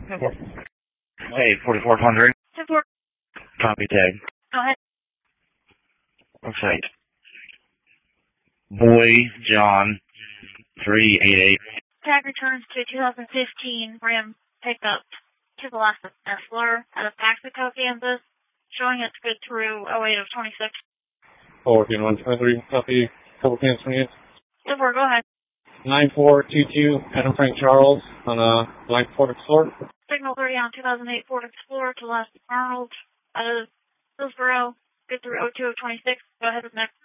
Hey, 4400. 10-4. Copy tag. Go ahead. Okay. Boy John 388. Tag returns to 2015 Ram pickup to the last Esler out of Paxico, Kansas, showing it's good through 08 of 26. 123, copy, couple cans 28. 10-4, go ahead. 9422, Adam Frank Charles on a blank Ford Explorer. Signal 30 on 2008 Ford Explorer to last Arnold out of Hillsboro, good through 02 of 26. Go ahead with next.